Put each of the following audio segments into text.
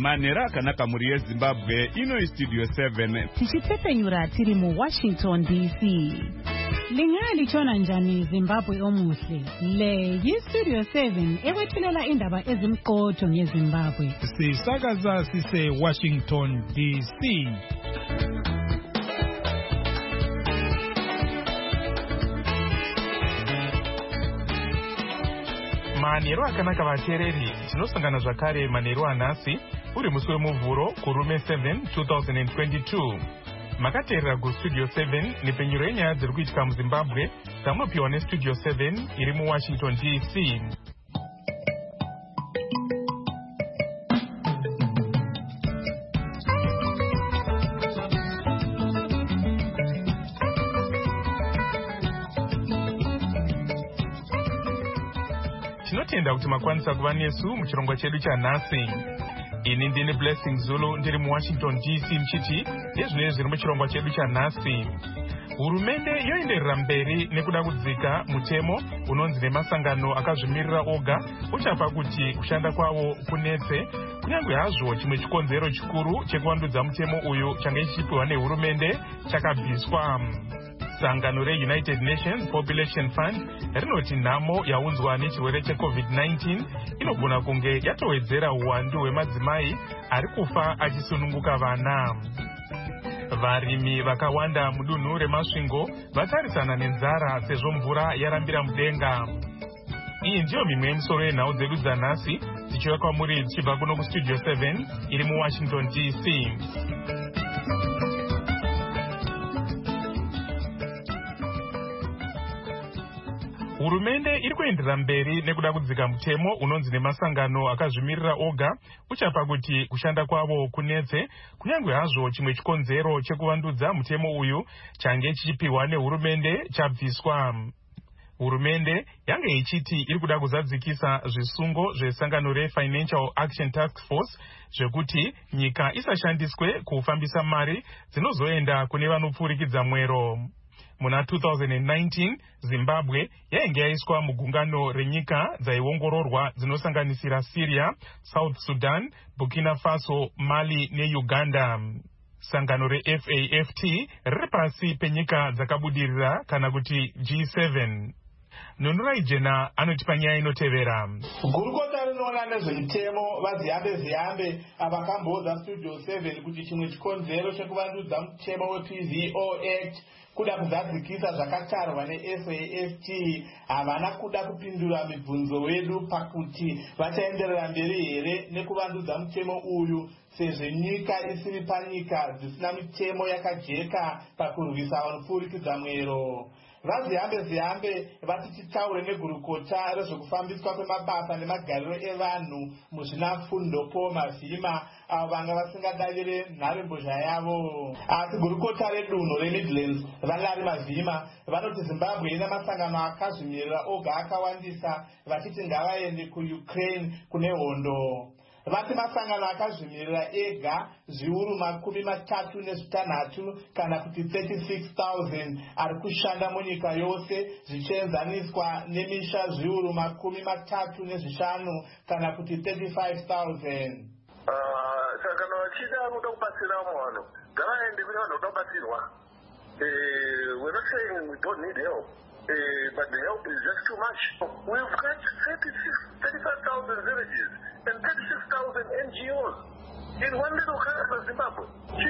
Manera akanaka muri yeZimbabwe ino Studio 7 tichitepenyura tiri mu Washington DC. Lingali chona njani Zimbabwe omuhle. Le Studio 7 ewethulela indaba ezimqotho ngeZimbabwe. Sisakaza sise Washington DC. Manero akanaka vateereri, tinosangana zvakare manero anhasi uri musi wemuvhuro kurume 7 2022. Makateerera kuStudio 7 nepenyuro yenyaya dziri kuitika muZimbabwe dzamunopiwa neStudio 7 iri muWashington DC. Tinotenda kuti makwanisa kuva nesu muchirongwa chedu chanhasi. Ini ndini Blessing Zulu ndiri muWashington DC mchiti nezvinenge zviri muchirongwa chedu chanhasi. Hurumende yoenderera mberi nekuda kudzika mutemo unonzi nemasangano akazvimirira oga uchapa kuti kushanda kwawo kunetse, kunyange hazvo chimwe chikonzero chikuru chekuvandudza mutemo uyu change chichipiwa nehurumende chakabviswa. Sangano reUnited Nations Population Fund rinoti nhamo yaunzwa nechirwere cheCovid-19 inogona kunge yatowedzera uwandu hwemadzimai ari kufa achisununguka vana. Varimi vakawanda mudunhu remasvingo vatarisana nenzara sezvo mvura yarambira mudenga. Iyi ndiyo mimwe yemisoro yenhau dzedu dzanhasi dzichiuya kwamuri dzichibva kuno kuStudio 7 iri muWashington DC. Hurumende iri kuenderera mberi nekuda kudzika mutemo unonzi nemasangano akazvimirira oga uchapa kuti kushanda kwavo kunetse, kunyange hazvo chimwe chikonzero chekuvandudza mutemo uyu change chichipiwa nehurumende chabviswa. Hurumende yange ichiti iri kuda kuzadzikisa zvisungo zvesangano reFinancial Action Task Force zvekuti nyika isashandiswe kufambisa mari dzinozoenda kune vanopfurikidza mwero. Muna 2019 Zimbabwe yainge yaiswa mugungano renyika dzaiongororwa dzinosanganisira Syria, South Sudan, Burkina Faso, Mali neUganda. Sangano reFAFT riri pasi penyika dzakabudirira kana kuti G7. Nonora Ijena anotipa nyaya inotevera. Gurukota rinoona nezvemutemo vaziyambe avakamboudza Studio 7 kuti chimwe chikonzero chekuvandudza mutemo wePVO Act kuda kuzadzikisa zvakatarwa neFAFT havana kuda kupindura mibvunzo wedu pakuti vachaenderera mberi here nekuvandudza mutemo uyu sezvo nyika isiri panyika dzisina mitemo yakajeka pakurwisa vanopfurikidza mwero. Vaziyambe vati titaure negurukota rezvekufambiswa kwemabasa nemagariro evanhu muzvinafundopo mavhima avo vanga vasingadavire nharembozha yavo. Asi gurukota redunhu reMidlands vaLarry Mavhima vanoti Zimbabwe ina masangano akazvimirira oga akawandisa vachiti ngavaende kuUkraine kune hondo. Vati masangano akazvimirira ega zviuru 36 kana kuti 36,000 ari kushanda munyika yose zvichienzaniswa nemisha zviuru 35 kana kuti 35,000. Sangano vachida kuda kubatsira vanhu ngavaende kune vanhu voda kubatsirwa. We're not saying we don't need help. But the help is just too much. We've got 35,000 villages and 36,000 NGOs in one little country of Zimbabwe.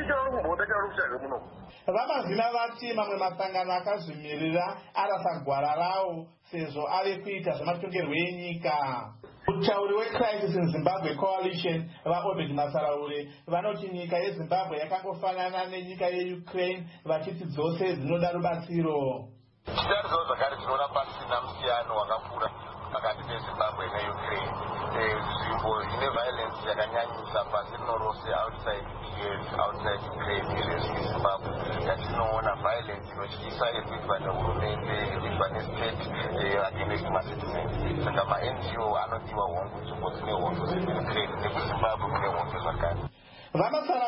Vamazvina vati mamwe masangano akazvimirira arasa gwara rawo sezvo ave kuita zvematongerwo enyika. Mutauri weCrisis in Zimbabwe Coalition vaObed Masaraure vanoti nyika yeZimbabwe yakangofanana nenyika yeUkraine vachiti dzose dzinoda rubatsiro. Tichitarisawo zvakare tinoona pasina musiyano wakakura pakati peZimbabwe neUkraine. Nzvimbo ine violence yakanyanyisa pasi rino rose outside Ukraine neZimbabwe yatinoona violence inotyisa irikuitwa nehurumende irikuitwa nestate against macitizens. Saka maNGO anodiwa hongu nzvimbo dzine hondo dzeUkraine nekuZimbabwe kune hondo zvakare. Vamasaraure vati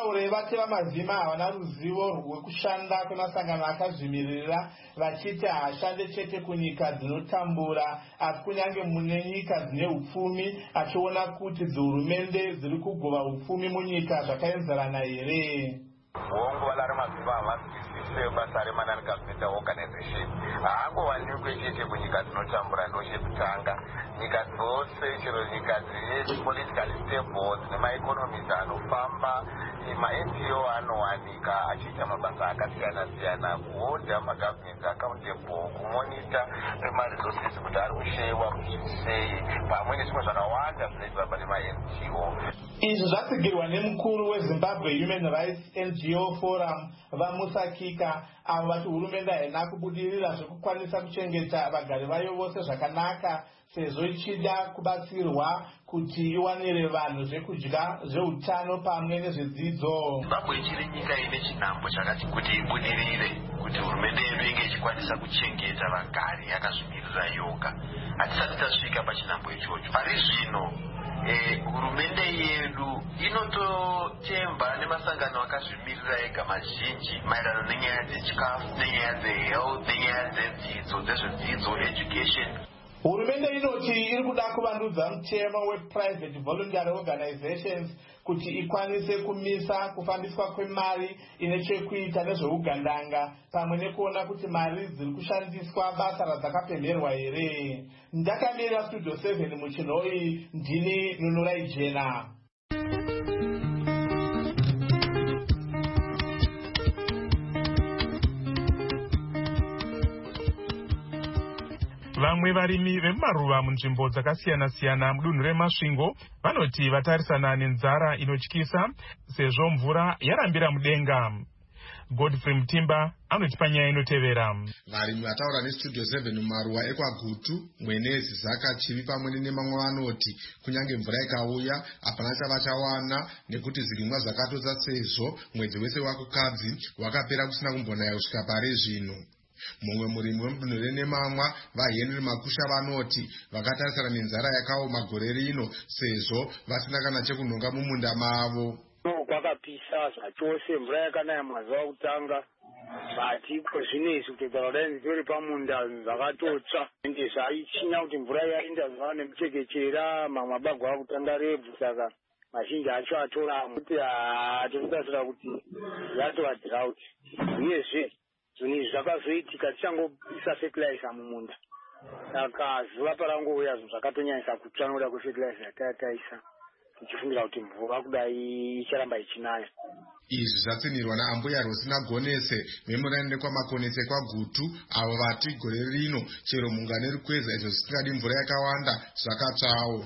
vabati vamazima havana ruzivo rwekushanda kwemasangano akazvimirira, vachiti haashande chete kunyika dzinotambura asi kunyange mune nyika dzine upfumi, achiona kuti dzihurumende dziri kugova upfumi munyika zvakaenzerana here. Bongo vala ramazima havazwisise basa reman-government organization. Haangowanikwe chete kunyika dzinotambura ndochekutanga. Nyika dzose, chero nyika dzine politically stable, dzine maeconomies anofamba, ma-NGO anowanika achiita mabasa akasiyana-siyana, kuhodha ma-government accountable, kumonita ma-resources kuti ari kushewa sei, pamwe nezvimwe zvakawanda zvinoitwa nema-NGO. Izvi zvatsigirwa nemukuru weZimbabwe Human Rights NGO Forum vaMusa Kika, avo vati hurumende haina kubudirira zvekukwanisa kuchengeta vagari vayo vose zvakanaka, sezvo ichida kubatsirwa kuti iwanire vanhu zvekudya, zveutano pamwe nezvedzidzo. Zimbabwe ichiri nyika ine chinhambo chakati kuti ibudirire, kuti hurumende yedu inge ichikwanisa kuchengeta vagari yakazvimirira yoga. Hatisati tasvika pachinhambo ichocho. Pari zvino hurumende yedu inototemba nemasangano akazvimirira ega mazhinji maererano nenyaya dzechikafu, nenyaya dzehealth, nenyaya dzezvedzidzo, education. Hurumende inoti iri kuda kuvandudza mutemo weprivate voluntary organizations kuti ikwanise kumisa kufambiswa kwemari ine chekuita nezveugandanga, pamwe nekuona kuti mari dziri kushandiswa basa radzakapemherwa here. Ndakamirira Studio 7 muchinhoi, ndini Nunurai Jena. Vamwe varimi vemumaruva munzvimbo dzakasiyana-siyana mudunhu reMasvingo vanoti vatarisana nenzara inotyisa sezvo mvura yarambira mudenga. Godfrey Mutimba anoti panyaya inotevera. Varimi vataura neStudio 7 mumaruva ekwaGutu, Mwenezi, Zaka, Chivi pamwe nemamwe vanoti kunyange mvura ikauya hapana chavachawana nekuti zvirimwa zvakatodza sezvo mwedzi wese wakukadzi wakapera kusina kumbonaya kusvika pari zvino. Mumwe murimi wemudunhu reNemamwa, vaHenry Makusha, vanoti vakatarisana nenzara yakaoma gore rino sezvo vasina kana chekunhonga mumunda mavo. Kwakapisa zvachose, mvura yakanaya mazuva okutanga, bati zvinezvi kutedza kudai nditori pamunda zvakatotsva ende zvaichinya kuti mvura yaenda zvava nemuchekechera, mamwe mabagwa akutanga rebvu, saka mazhinji acho atorama kuti tirikutasira kuti yatova drought. Uyezve zvinhu izvi zvakazoitika tichangopisa fertilizer mumunda, saka zuva parangouya zvinhu zvakatonyanyisa kutsva nokuda kwefertilizer yatataisa, tichifungira kuti mvura kudai icharamba ichinaya. Izvi zvatsinirwa naambuya Rosina Gonese vemurande kwaMakonese kwaGutu, avo vati gore rino chero munga nerukweza izvo zvisingadi mvura yakawanda zvakatsvawo.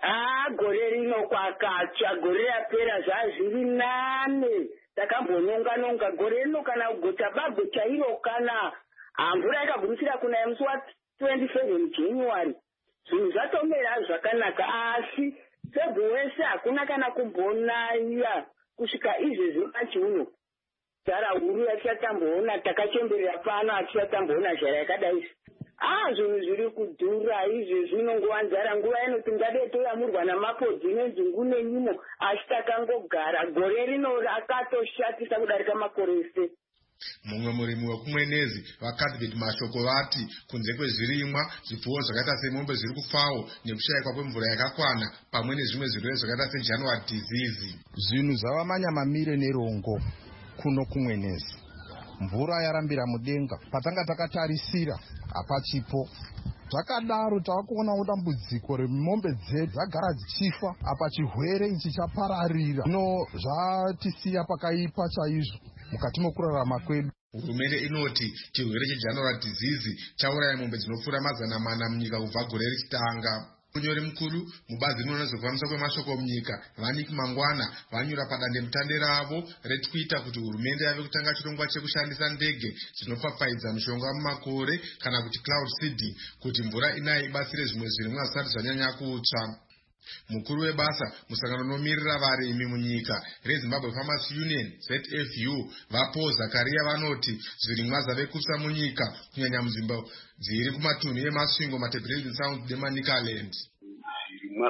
Gore rino kwakatsva, gore rapera zvazviri nane. Takambononga gore rino kana kugota Bagwe chairo kana mvura yakagurusira kunaya musi wa27 January. Zvinhu zvatomera zvakanaka, asi Febhu wese hakuna kana kumbonaya kusvika izvezvi pachiuno. Zara huru yatichatamboona, takachemberera pano hatichatamboona zhara yakadai. Zvinhu zviri kudhura izvezvi, inongova nzara, nguva inoti ngade toyamurwa namapodzi nenzungu nenyimo, asi takangogara. Gore rino rakatoshatisa kudarika makore ese. Mumwe murimi wekumwenezi, vaCuthbert Mashoko, vati kunze kwezvirimwa, zvipfuwo zvakaita semombe zviri kufawo nekushayikwa kwemvura yakakwana pamwe nezvimwe zvirwere zvakaita seJanuary disease. Zvinhu zvava manyamamire nerongo kuno kumwenezi. Mvura yarambira mudenga, patanga takatarisira hapachipo. Zvakadaro tavakuona dambudziko remombe dzedu dzagara dzichifa, apa chirwere ichi chapararira. Zvino zvatisiya pakaipa chaizvo mukati mokurarama kwedu. Hurumende inoti chirwere cheJanuary disease chauraya mombe dzinopfuura 400 munyika kubva gore richitanga. Munyori mukuru mubazi rinoona nezvekufambiswa kwemashoko munyika, Vanik Mangwana, vanyura padandemutande ravo reTwitter kuti hurumende yave kutanga chirongwa chekushandisa ndege dzinopfapfaidza mishonga mumakore kana kuti cloud seeding kuti mvura inayi ibatsire zvimwe zvirimwa zvisati zvanyanya kutsva. Mukuru webasa musangano unomirira varimi munyika reZimbabwe Farmers Union ZFU, Vapo Zakaria, vanoti zvirimwa zvave kutsva munyika kunyanya munzvimbo dziri kumatunhu eMasvingo, Matabeleland Sound neManicaland. Zvirimwa zvizhinji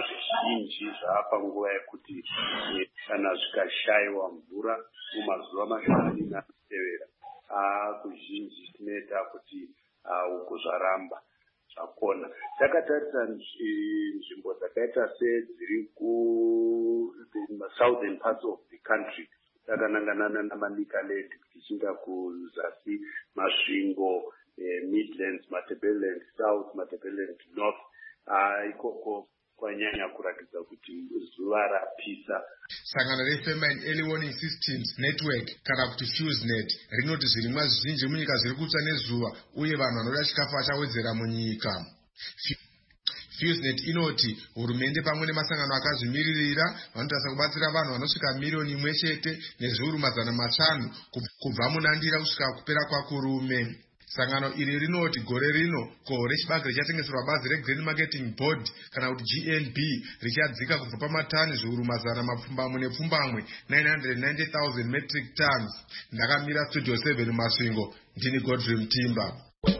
zvizhinji zvaapanguva yekuti kana zvikashaiwa mvura mumazuva mashomani anotevera kuzhinji zvinoita kuti uko zvaramba zvakona. Takatarisa nzvimbo dzakaita sedziri southern parts of the country takanangana naManicaland tichinda kuzasi masvingo Midlands, Matabeleland South, Matabeleland North, ikoko kwanyanya kuratidza kuti zuva rapisa. Sangano reFemine Early Warning Systems Network kana kuti FuseNet rinoti zvirimwa zvizhinji munyika zviri kutsva nezuva uye vanhu vanoda chikafu vachawedzera munyika. FuseNet inoti hurumende pamwe nemasangano akazvimiririra vanotarisa kubatsira vanhu vanosvika miliyoni 1 chete nezviuru 500 kubva munandira kusvika kupera kwakurume. Sangano iri rinoti gore rino koho rechibage richatengeserwa bazi reGrain Marketing Board kana kuti GNB richadzika kubva pamatani zviuru 400 990,000 metric tons. Ndakamira Studio 7 Masvingo, ndini Godfrey Mtimba.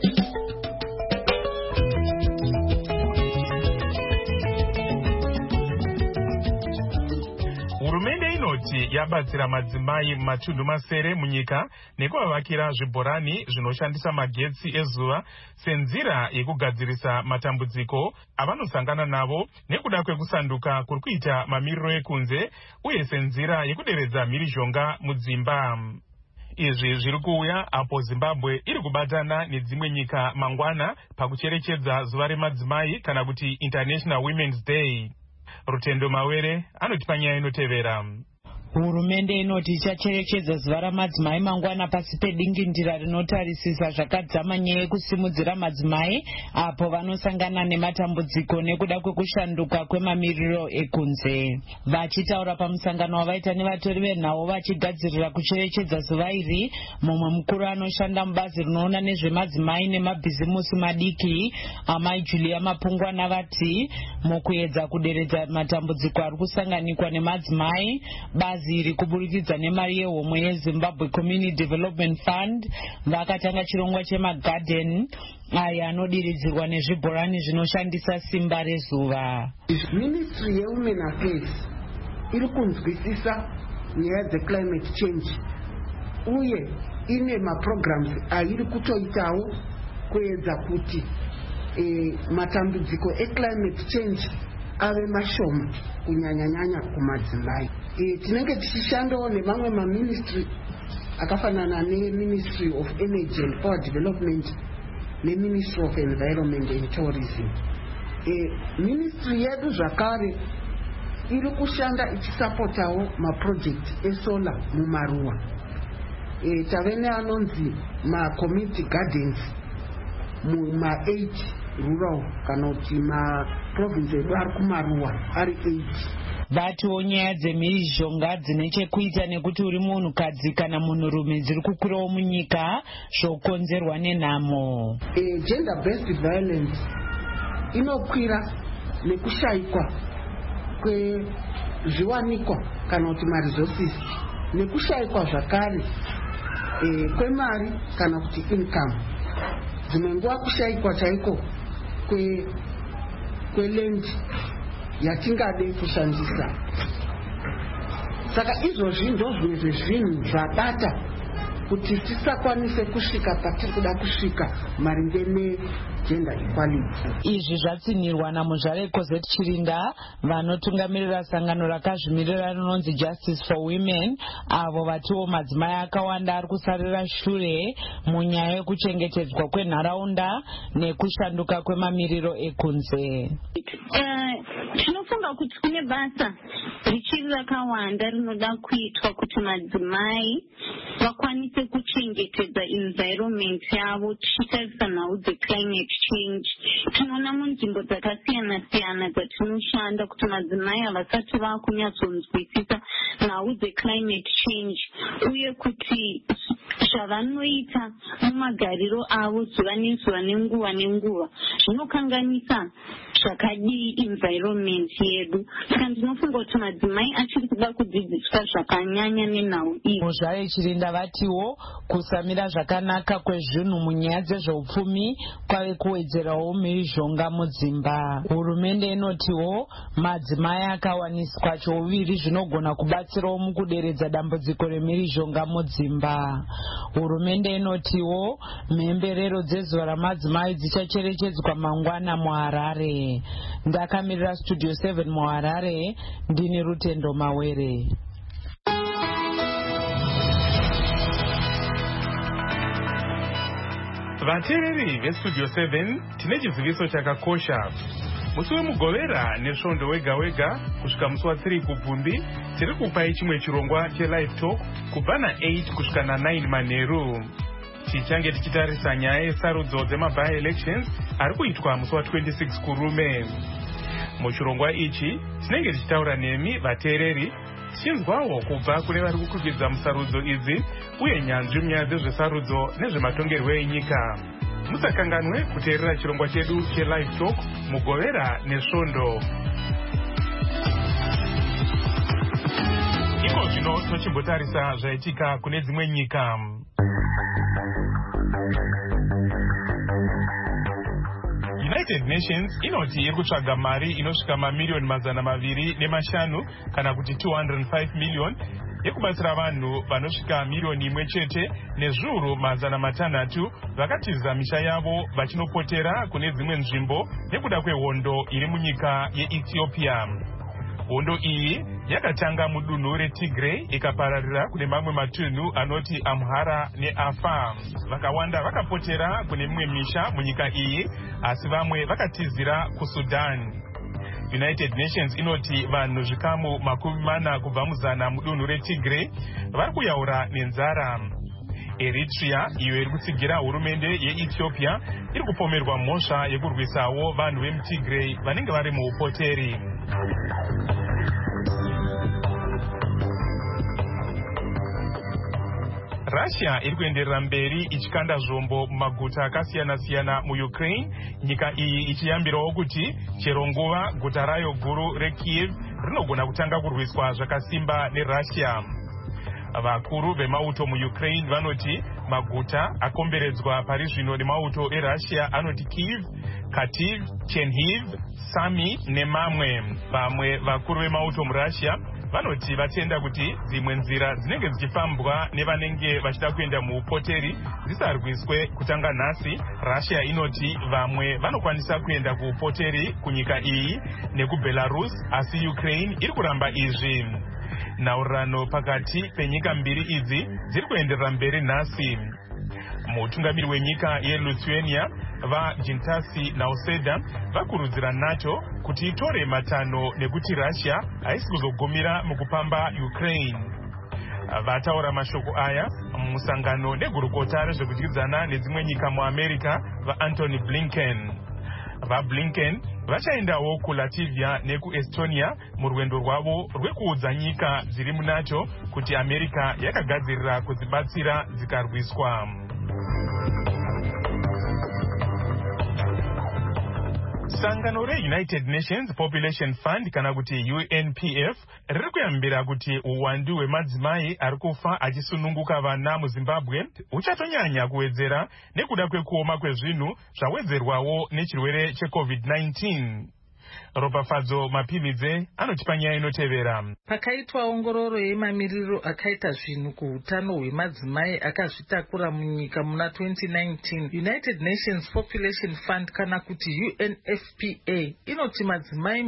Hurumende inoti yabatsira madzimai matundu masere munyika nekuvavakira zvibhorani zvinoshandisa magetsi ezuva senzira yekugadzirisa matambudziko avanosangana navo nekuda kwekusanduka kuri kuita mamiriro ekunze uye senzira yekuderedza mhirizhonga mudzimba. Izvi zviri kuuya apo Zimbabwe iri kubatana nedzimwe nyika mangwana pakucherechedza zuva remadzimai kana kuti International Women's Day. Rutendo Mawere anoti panyaya inotevera. Hurumende inoti ichacherechedza zuva ramadzimai mangwana pasi pedingindira rinotarisisa zvakadzama nyaya yekusimudzira madzimai apo vanosangana nematambudziko nekuda kwekushanduka kwemamiriro ekunze. Vachitaura pamusangano wavaita nevatori venhau vachigadzirira kucherechedza zuva iri, mumwe mukuru anoshanda mubazi rinoona nezvemadzimai nemabhizimusi madiki Amai Julia Mapungwana vati mukuedza kuderedza matambudziko ari kusanganikwa nemadzimai, bazi iri kuburikidza nemari yehomwe yeZimbabwe Community Development Fund vakatanga chirongwa chemagarden aya anodiridzirwa nezvibhorani zvinoshandisa simba rezuva. Ministry yeWomen Affairs iri kunzwisisa nyaya dzeclimate change uye ine maprograms airi kutoitawo kuedza kuti matambudziko eclimate change ave mashoma kunyanya kumadzimai. Tinenge tichishandawo nemamwe maministry akafanana neMinistry of Energy and Power Development neMinistry of Environment and Tourism. Ministry yedu zvakare iri kushanda ichisapotawo maproject esolar mumaruwa. Tave neanonzi macommunity gardens muma8 rural kana kuti maprovince edu ari kumaruwa ari 8. Vatiwo nyaya dzemhirizhonga dzine chekuita nekuti uri munhukadzi kana munhurume dziri kukurawo munyika zvokonzerwa nenhamo. Gender based violence inokwira nekushayikwa kwezviwanikwa kana kuti maresources nekushayikwa zvakare kwemari kana kuti income. Dzimwe nguva kushayikwa chaiko kweland yatingade kushandisa. Saka izvozvi ndozvimwe zvezvinhu zvabata kuti tisakwanise kusvika patiri kuda kusvika maringe negender equality. Izvi zvatsinirwa naMuzvare Kozet Chirinda vanotungamirira sangano rakazvimirira rinonzi Justice for Women, avo vatiwo madzimai akawanda ari kusarira shure munyaya yekuchengetedzwa kwenharaunda nekushanduka kwemamiriro ekunze. Tinofunga kuti kune basa richiri rakawanda rinoda kuitwa kuti madzimai vakwanise kuchengetedza environment yavo tichitarisa nhau dzeclimate change. Tinoona munzvimbo dzakasiyana siyana dzatinoshanda kuti madzimai havasati vakunyatsonzwisisa nhau dzeclimate change uye kuti zvavanoita mumagariro avo zuva nezuva nenguva zvinokanganisa zvakadii environment yedu. Saka ndinofunga kuti madzimai achiri kuda kudzidziswa zvakanyanya nenhau iyi. Muzvare Chirinda vatiwo kusamira zvakanaka kwezvinhu munyaya dzezveupfumi kwave kuwedzerawo mhirizhonga mudzimba. Hurumende inotiwo madzimai akawaniswa chouviri zvinogona kubatsirawo mukuderedza dambudziko remhirizhonga mudzimba. Hurumende inotiwo mhemberero dzezuva ramadzimai dzichacherechedzwa mangwana muHarare. Ndakamirira Studio 7 muHarare, ndini Rutendo Mawere. Vateereri veStudio 7 tine chiziviso chakakosha. Musi wemugovera nesvondo wega wega kusvika musi wa3 kubvumbi tiri kupai chimwe chirongwa chelive talk kubva na8 kusvika na9 manheru. Tichange tichitarisa nyaya yesarudzo dzemaby elections ari kuitwa musi wa26 kurume. Muchirongwa ichi tinenge tichitaura nemi vateereri tichinzwawo kubva kune vari kukwikwidzwa musarudzo idzi uye nyanzvi munyaya dzezvesarudzo nezvematongerwo enyika. Musakanganwe kuteerera chirongwa chedu chelive talk mugovera nesvondo. Iko zvino tochimbotarisa zvaitika kune dzimwe nyika. United Nations inoti iri kutsvaga mari inosvika mamiliyoni 205 kana kuti 205 million yekubatsira vanhu vanosvika miliyoni 1 chete nezviuru 600 vakatiza misha yavo vachinopotera kune dzimwe nzvimbo nekuda kwehondo iri munyika yeEthiopia. Hondo iyi yakatanga mudunhu reTigray ikapararira kune mamwe matunhu anoti Amhara neAfar. Vakawanda vakapotera kune mimwe misha munyika iyi asi vamwe vakatizira kuSudan. United Nations inoti vanhu zvikamu 40 kubva muzana mudunhu reTigray vari kuyaura nenzara. Eritrea iyo iri kutsigira hurumende yeEthiopia iri kupomerwa mhosva yekurwisawo vanhu vemuTigray vanenge vari muupoteri. Russia iri kuenderera mberi ichikanda zvombo mumaguta akasiyana-siyana muUkraine, nyika iyi ichiyambirawo kuti chero nguva guta rayo guru reKiev rinogona kutanga kurwiswa zvakasimba neRussia. Vakuru vemauto muUkraine vanoti maguta akomberedzwa pari zvino nemauto eRussia anoti Kyiv, Kharkiv, Chernihiv, Sami nemamwe. Vamwe vakuru vemauto muRussia vanoti vatenda kuti dzimwe nzira dzinenge dzichifambwa nevanenge vachida kuenda muupoteri dzisarwiswe kutanga nhasi. Russia inoti vamwe vanokwanisa kuenda kuupoteri kunyika iyi nekuBelarus asi Ukraine iri kuramba izvi. Nhaurirano pakati penyika mbiri idzi dziri kuenderera mberi nhasi. Mutungamiri wenyika yeLithuania vaJintasi Nauseda vakurudzira NATO kuti itore matanho nekuti Russia haisi kuzogumira mukupamba Ukraine. Vataura mashoko aya mumusangano negurukota rezvekudyidzana nedzimwe nyika muAmerica vaAntony Blinken. VaBlinken vachaendawo kuLatvia nekuEstonia murwendo rwavo rwekuudza nyika dziri muNATO kuti America yakagadzirira kudzibatsira dzikarwiswa. Sangano reUnited Nations Population Fund kana kuti UNPF riri kuyambira kuti uwandu hwemadzimai ari kufa achisununguka vana muZimbabwe uchatonyanya kuwedzera nekuda kwekuoma kwezvinhu zvawedzerwawo nechirwere cheCovid-19. Ropafadzo Mapimidze anotipa nyaya inotevera. Pakaitwa ongororo yemamiriro akaita zvinhu kuhutano hwemadzimai akazvitakura munyika muna 2019, United Nations Population Fund kana kuti UNFPA inoti madzimai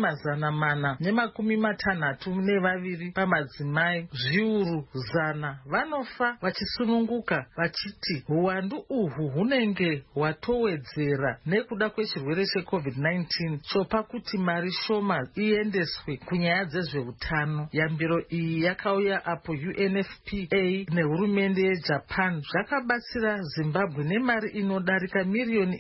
462 pamadzimai zviuru 100 vanofa vachisununguka, vachiti uwandu uhwu hunenge hwatowedzera nekuda kwechirwere cheCovid-19 chopa kuti kuti mari shoma iendeswe kunyaya dzezveutano. Yambiro iyi yakauya apo UNFPA nehurumende yeJapan zvakabatsira Zimbabwe nemari inodarika miriyoni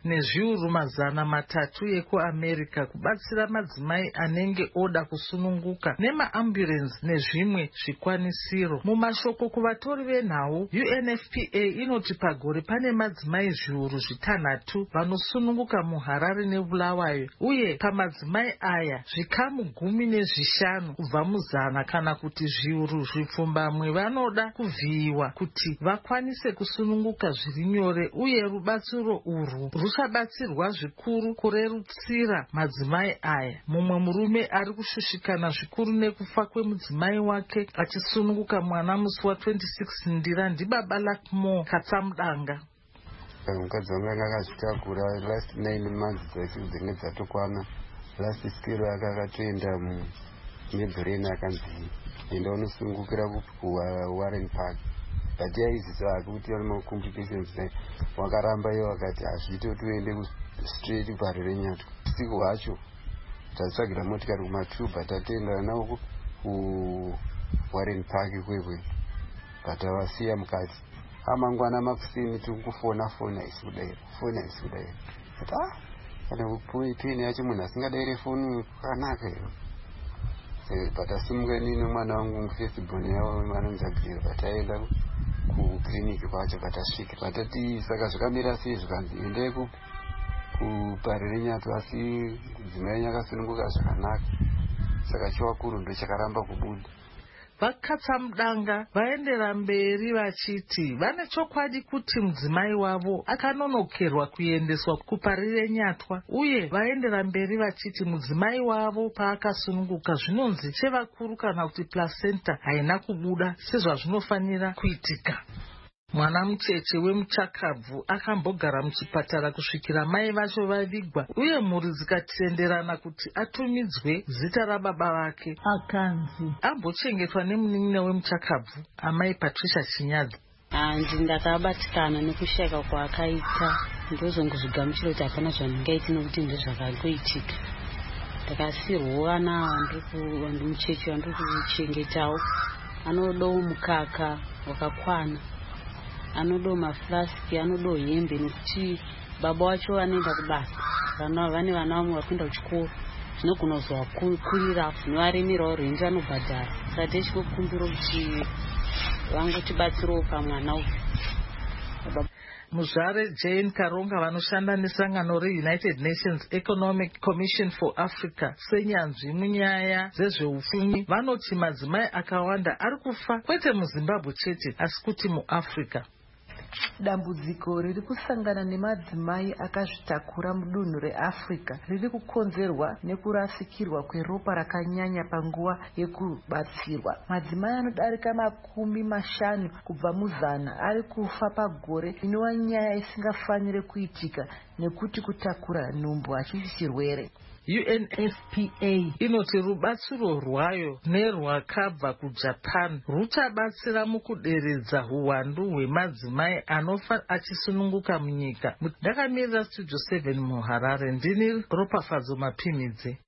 1.3 yekuAmerica kubatsira madzimai anenge oda kusununguka nemaambulensi nezvimwe zvikwanisiro. Mumashoko kuvatori venhau, UNFPA inoti pagore pane madzimai zviuru 6 vanosununguka muHarare neBulawayo, uye pamadzimai aya zvikamu 15 kubva muzana kana kuti zviuru zvipfumbamwe vanoda kuvhiyiwa kuti vakwanise kusununguka zviri nyore, uye rubatsiro urwu ruchabatsirwa zvikuru kurerutsira madzimai aya. Mumwe murume ari kushushikana zvikuru nekufa kwemudzimai wake achisununguka mwana musi wa26 Ndira ndibaba Luckmore Katsamudanga. Mukadzi wangu anga akazvitakura last 9 months dzese dzinenge dzatokwana. Last skiro akatoenda muMebbrain akanzi enda unosungukira kuWarren Park. But yaizisa kuti ane complications wakaramba iye wakati hazviite kuti uende straight kuBarere Nyatwa. Usiku hwacho tatsvagira motikari kuMatuba tatenda nawo kuWarren Park kwekwe. But avasiya mukadzi. Amangwana makusini tikufona isikudaira. But kana kupuwe peni yacho munhu asingadaire foni kanaka iyo. But asimuka nini mwana wangu mufirstborn yawo vanonzagirira vataenda kukliniki kwacho vatasvika vatati saka zvakamira sei zvikanzi endei kuBarere Nyatwa asi dzimai yakasununguka zvakanaka saka chiwakuru ndo chakaramba kubuda. Vakatsamudanga vaendera mberi vachiti vane chokwadi kuti mudzimai wavo akanonokerwa kuendeswa kuBarere Nyatwa, uye vaendera mberi vachiti mudzimai wavo paakasununguka zvinonzi chevakuru kana kuti placenta haina kubuda sezvazvinofanira kuitika. Mwana mucheche wemuchakabvu akambogara muchipatara kusvikira mai vacho vavigwa, uye mhuri dzikatitenderana kuti atumidzwe zita rababa vake. Akanzi ambochengetwa nemunin'ina wemuchakabvu, amai Patricia Chinyadzi. Hanzi ndakabatikana nekushayika kwaakaita, ndozongozvigamuchira kuti hapana zvandingaiti nokuti ndezvakagoitika. Ndakasirwa vana mucheche wandiri kuchengetawo anodawo mukaka wakakwana, anodo maflaski, anodo hembe, nekuti baba wacho anoenda kubasa. Vane vana vamwe vakuenda kuchikoro, zvinogona kuzovakurira zvinovaremerawo renje anobhadhara. Saka tichikukumbira kuti vangotibatsirawo pamwana uyu. Muzvare Jane Karonga vanoshanda nesangano reUnited Nations Economic Commission for Africa senyanzvi munyaya dzezveupfumi vanoti madzimai akawanda ari kufa kwete muZimbabwe chete asi kuti muAfrica. Dambudziko riri kusangana nemadzimai akazvitakura mudunhu reAfrica riri kukonzerwa nekurasikirwa kweropa rakanyanya panguva yekubatsirwa. Madzimai anodarika 50 kubva muzana ari kufa pagore, inova nyaya isingafaniri kuitika nekuti kutakura nhumbu hachisi chirwere. UNFPA inoti rubatsiro rwayo nerwakabva kuJapan ruchabatsira mukuderedza uwandu hwemadzimai anofa achisununguka munyika. Ndakamirira Studio 7 muHarare, ndini Ropafadzo Mapimidze.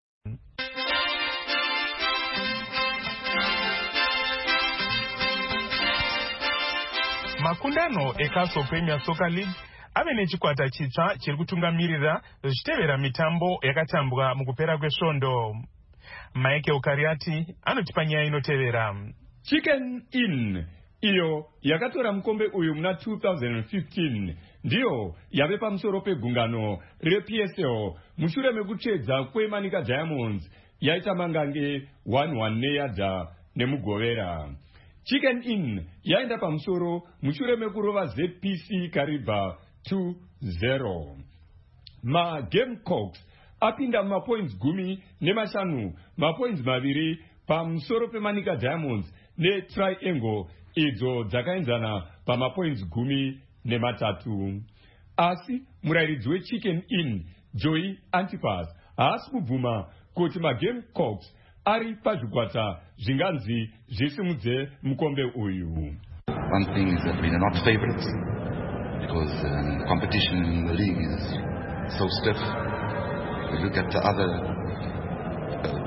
Makundano eCastle Premier Soccer League ave nechikwata chitsva chiri kutungamirira zvichitevera mitambo yakatambwa mukupera kwesvondo. Michael Kariati anotipa nyaya inotevera. Chicken Inn iyo yakatora mukombe uyu muna 2015 ndiyo yave pamusoro pegungano rePSL mushure mekutsvedza kweManika Diamonds yaita mangange 1-1 neyadza nemugovera. Chicken Inn yaenda pamusoro mushure mekurova ZPC Kariba 2-0. MaGamecocks apinda mapoints 15, mapoints 2 pamusoro peManika Diamonds neTriangle idzo dzakaenzana pamapoints 13. Asi murayiridzi weChicken Inn Joey Antipas haasi kubvuma kuti maGamecocks ari pazvikwata zvinganzi zvisimudze mukombe uyu. One thing is that we are not favorites because the competition in the league is so stiff. We look at the other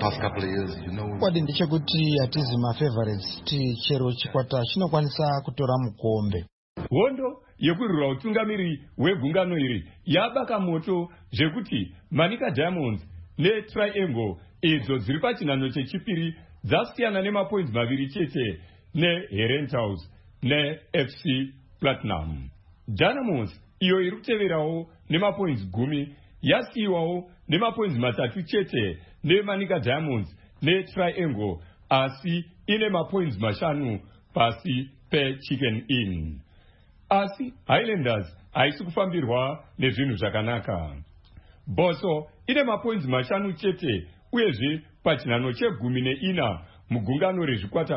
past couple of years, you know. Kwadi ndechekuti hatizi mafavorites kuti chero chikwata chinokwanisa kutora mukombe. Hondo yekurwira utungamiri hwegungano iri yabaka moto zvekuti Manika Diamonds neTriangle idzo dziri pachinhano chechipiri dzasiyana nemapoints maviri chete neHerentals neFC Platinum. Dynamos iyo iri kuteverawo nemapoints 10 yasiyiwawo nemapoints 3 chete neManika Diamonds neTriangle asi ine mapoints 5 pasi peChicken Inn. Asi Highlanders haisi kufambirwa nezvinhu zvakanaka. Boso ine mapoints 5 chete uyezve pachinhano che14 mugungano rezvikwata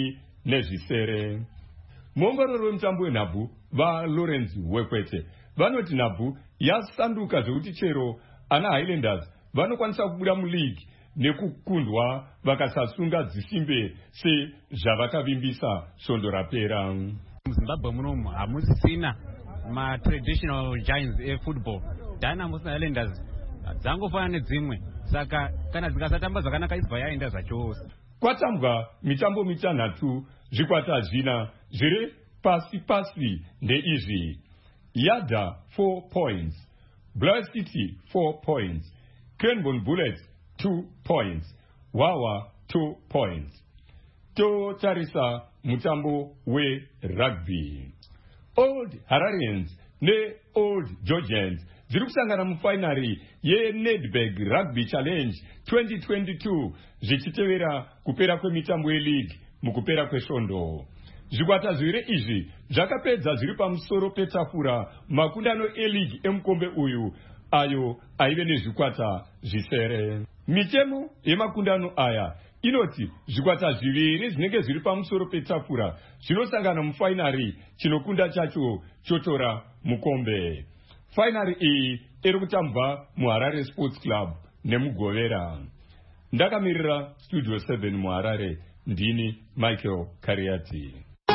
10 muongororo wemutambo wenhabvu vaLawrence Wekwete vanoti nhabvu yasanduka zvokuti chero ana Highlanders vanokwanisa kubuda muleague nekukundwa vakasasunga dzisimbe sezvavakavimbisa svondo rapera. MuZimbabwe munomu hamusina ma-traditional giants efootball. Dynamos naHighlanders dzangofanana nedzimwe, saka kana dzikasatamba zvakanaka isibva yaenda zvacho. Kwatambwa mitambo 6 zvikwata 4 zviri pasi ndeizvi: Yada 4 points, Blair City 4 points, Cranbourne Bullets 2 points, Wawa 2 points. Totarisa mutambo werugby. Old Hararians neOld Georgians dziri kusangana mufainari yeNedbank Rugby Challenge 2022 zvichitevera kupera kwemitambo yeleague mukupera kwesvondo. Zvikwata zviviri izvi zvakapedza zviri pamusoro petafura makundano eleague emukombe uyu ayo aive nezvikwata zvisere. Mitemo yemakundano aya inoti zvikwata zviviri zvinenge zviri pamusoro petafura zvinosangana mufainari chinokunda chacho chotora mukombe. Fainari iyi iri kutambwa muHarare Sports Club nemuGovera. Ndakamirira Studio 7 muHarare, ndini Michael Kariati.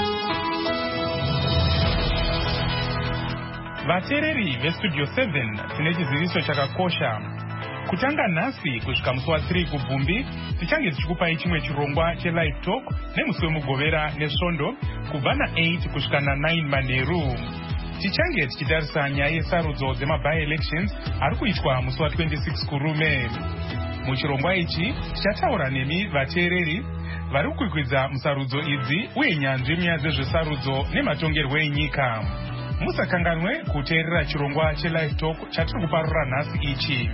Vateereri veStudio 7 tine chiziviso chakakosha. Kutanga nhasi kusvika musi wa3 kubvumbi tichange tichikupai chimwe chirongwa chelive talk nemusi wemuGovera nesvondo kubva na8 kusvika na9 manheru. Tichange tichitarisa nyaya yesarudzo dzemaby-elections ari kuitwa musi wa26 kurume. Muchirongwa ichi tichataura nemi vateereri vari kukwikwidza musarudzo idzi uye nyanzvi munyaya dzezvesarudzo nematongerwo enyika. Musakanganwe kuteerera chirongwa chelive talk chatiri kuparura nhasi ichi.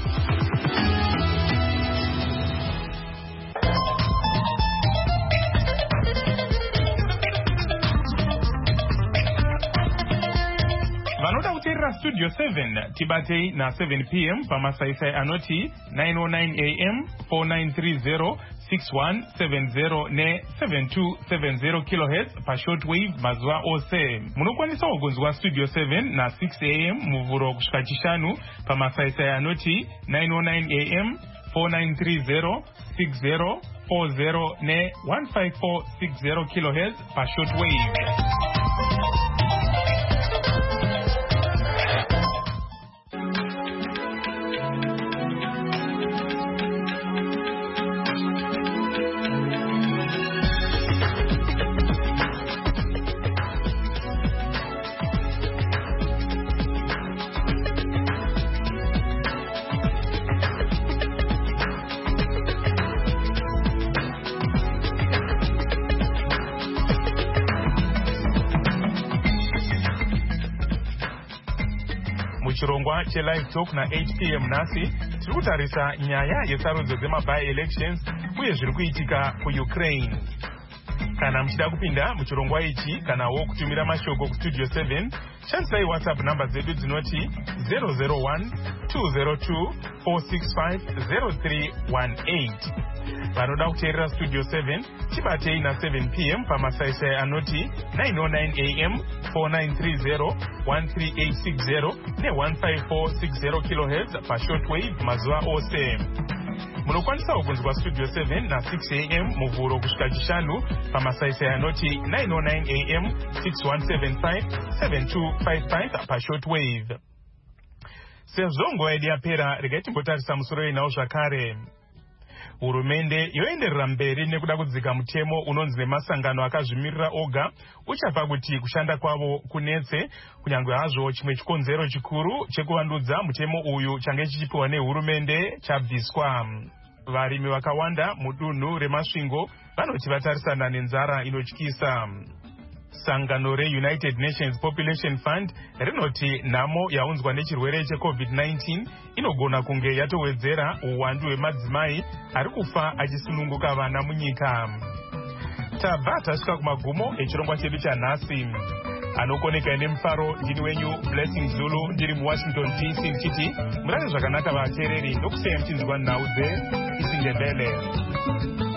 Vanoda kuteerera Studio 7 tibatei na7 p.m. pamasaisai anoti 909 am 4930 6170 ne7270 kHz pashortwave mazuva ose. Munokwanisa kugonzwa Studio 7 na6 am muvhuro kusvika chishanu pamasaisai anoti 909 am 4930 6040 ne15460 kHz pashortwave. Muchirongwa chelive talk na8 p.m. nhasi tiri kutarisa nyaya yesarudzo dzemaby-elections uye zviri kuitika kuUkraine. Kana muchida kupinda muchirongwa ichi kanawo kutumira mashoko kuStudio 7 shandisai WhatsApp namba dzedu dzinoti 001 202 465 0318. Vanoda kuteerera Studio 7 tibatei na7 p.m. pamasaisai anoti 909 am 4930 13860 ne15460 kHz pashortwave mazuva ose. Munokwanisa kugonzwa Studio 7 na6 am muvhuro kusvika chishanu pamasaisai anoti 909 am 6175 7255 pashortwave. Sezvo nguva yedu yapera regai timbotarisa musoro wenhau zvakare. hurumende yoenderera mberi nekuda kudzika mutemo unonzi nemasangano akazvimirira oga uchapa kuti kushanda kwavo kunetse, kunyange hazvo chimwe chikonzero chikuru chekuvandudza mutemo uyu change chichipiwa nehurumende chabviswa. Varimi vakawanda mudunhu remasvingo vanoti vatarisana nenzara inotyisa. Sangano reUnited Nations Population Fund rinoti nhamo yaunzwa nechirwere cheCovid-19 inogona kunge yatowedzera uwandu hwemadzimai ari kufa achisununguka vana munyika. Tabva tasvika kumagumo echirongwa chedu chanhasi. Anokoneka nemufaro ndini wenyu Blessing Zulu ndiri muWashington DC ndichiti murare zvakanaka vateereri nokuseya muchinzwa nhau dzeIsiNdebele.